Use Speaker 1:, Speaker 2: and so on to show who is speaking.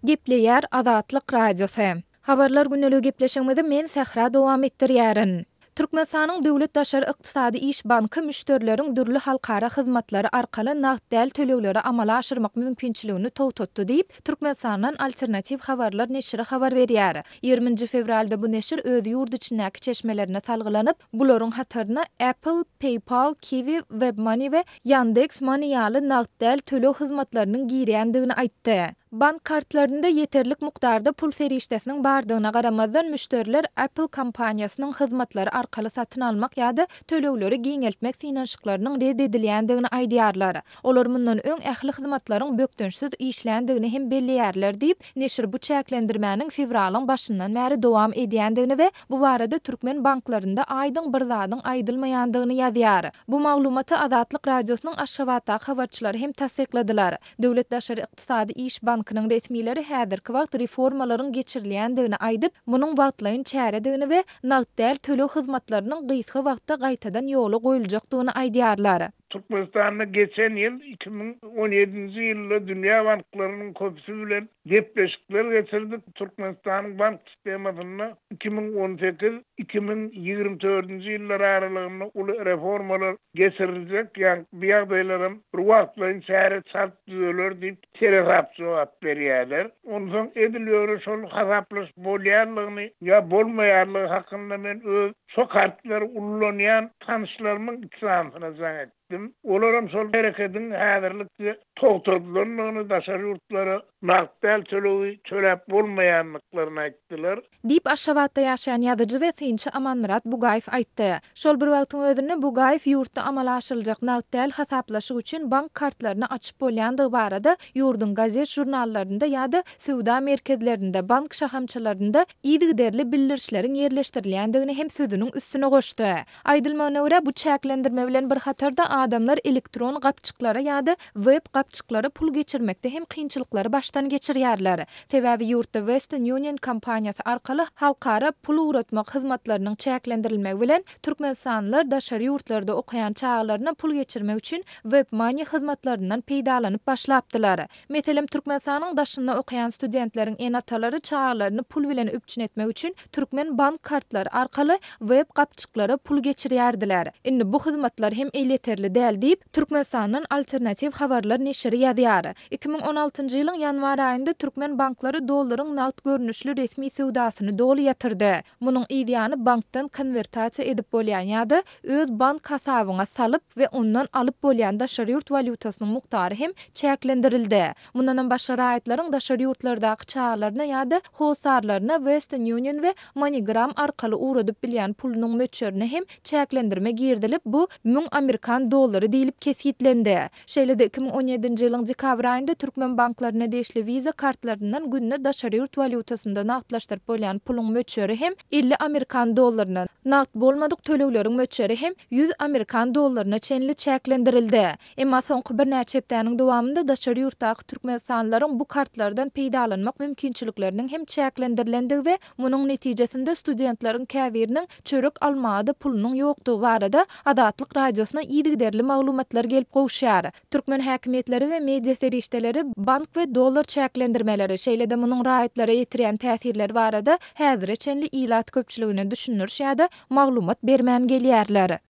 Speaker 1: Gepleýär Azatlyk Radiosu. Habarlar günneligi gepleşigimizde men Sahra dowam etdirýärin. Türkmenistanyň Döwlet Daşary Ykdysady İş Banky müşterileriň dürli halkara hyzmatlary arkaly nagd däl tölegleri amala aşyrmak mümkinçiligini towtatdy diýip Türkmenistandan Alternativ Habarlar neşri habar berýär. 20 fevralda bu neşir öz ýurt içindäki çeşmelerine salgylanyp, bularyň hataryna Apple, PayPal, Kiwi, WebMoney we Yandex Money ýaly nagd däl töleg hyzmatlarynyň girýändigini aýtdy. Bank kartlarynda yeterlik mukdarda pul serişdesiniň bardygyna garamazdan müşteriler Apple kompaniýasynyň hyzmatlary arkaly satyn almak ýa-da tölegleri giňeltmek synanşyklarynyň red edilýändigini aýdýarlar. Olar mundan öň ähli hyzmatlaryň bökdünçsiz işländigini hem belleýärler diýip neşir bu çäklendirmäniň fevralyň başyndan bäri dowam edýändigini we bu barada türkmen banklarynda aýdyň bir zadyň aýdylmaýandygyny ýazýar. Bu maglumaty Azatlyk Radiosynyň Aşgabatda habarçylary hem tasdikladylar. Döwlet Daşary Ykdysady İş Bankynyň resmileri häzirki wagt reformalaryň geçirilýändigini aýdyp, munyň wagtlaýyn çäredigini we nagd däl töleg hyzmatlarynyň gysga wagtda gaýtadan ýoly goýuljakdygyny aýdýarlar.
Speaker 2: Türkmenistan'da geçen yıl 2017 yılda dünya banklarının köpüsü bilen gepleşikler geçirdik. Türkmenistan'ın bank sistemasına 2018-2024 yıllar aralığında ulu reformalar geçirilecek. Yani bir ýagdaýlarym bir wagtlaýyn çäre çarp düzeler deyip telefap cevap berýärler. Ondan edilýär şol hasaplaş bolýarlygyny ya bolmaýarlygy hakynda men öz şo kartları ullanýan tanışlarymyň içlänsine jaň etdim. Olaram şol hereketiň häzirlikde togtadylaryny daşary ýurtlary nagd däl tölegi çöläp bolmaýanlyklaryny aýtdylar.
Speaker 1: Diýip Aşgabatda ýaşaýan ýazyjy we synçy Amanmurat Bugaýew aýtdy. Şol bir wagtyň özünde Bugaýew ýurtda amala aşyryljak nagd däl hasaplaşyk üçin bank kartlaryny açyp bolýandygy barada ýurdun gazet jurnallaryna ýa-da sowda merkezlerinde, bank şahamçylarynda ýygyderli bildirişleriň ýerleşdirilýändigini hem sözüniň üstüne goşdy. Aýdylmagyna görä bu çäklendirme bilen bir hatarda adamlar elektron gapçyklara ýa-da web gapçyklara pul geçirmekde hem kynçylyklary baştan geçirýärler. Sebäbi ýurtda Western Union kompaniýasy arkaly halkara pul uratmak hyzmatlarynyň çäklendirilmegi bilen türkmenistanlylar daşary ýurtlarda okuyan çağlaryna pul geçirmek üçin WebMoney hyzmatlaryndan peýdalanyp başlapdylar. Meselem Türkmenistanyň daşynda okuyan studentleriň enatalary çağlaryny pul bilen üpçün etmek üçin türkmen bank kartlary arkaly web gapçyklara pul geçirýärdiler. Indi bu hyzmatlar hem yeterli däl diýip Türkmenistanyň Alternativ Habarlar neşri ýazýar. 2016-njy ýylyň ýanwar aýynda türkmen banklary dollaryň nagd görnüşli resmi sowdasyny doly ýatyrdy. Munyň ideýany bankdan konvertasiýa edip bolýan ýa-da öz bank hasabyna salyp we ondan alyp bolýan daşary ýurt valyutasynyň mukdary hem çäklendirildi. Mundan başga raýatlaryň daşary ýurtlardaky çağlaryna ýa-da howsarlaryna Western Union we MoneyGram arkaly uradyp bilýän pulunyň möçerini hem çäklendirme girdilip bu Amerikan dollary diýilip kesitlendi. Şeýlede 2017-nji ýylyň dekabr aýynda türkmen banklaryna deşli Visa kartlaryndan günne daşary ýurt valyutasynda nagdlaşdyryp bolýan puluň möçeri hem 50 Amerikan dollaryna, nagd bolmadyk tölegleriň möçeri hem 100 Amerikan dollaryna çenli çäklendirildi. Emma soňky bir näçe hepdeniň dowamında daşary ýurtdaky türkmenistanylaryň bu kartlardan peýdalanmak mümkinçilikleriniň hem çäklendirilendigi we munyň netijesinde studentleriň käbiriniň çörek almada pulunyň ýokdugy barada Azatlyk Radiosyna ýygyderli maglumatlar gelip gowşýar. Türkmen häkimetleri we media serişdeleri bank we dollar çäklendirmeleri şeýlede munyň raýatlara ýetirýän täsirleri barada häzirçe ýylat köpçüligine düşünürş ýa-da maglumat bermän gelýärler.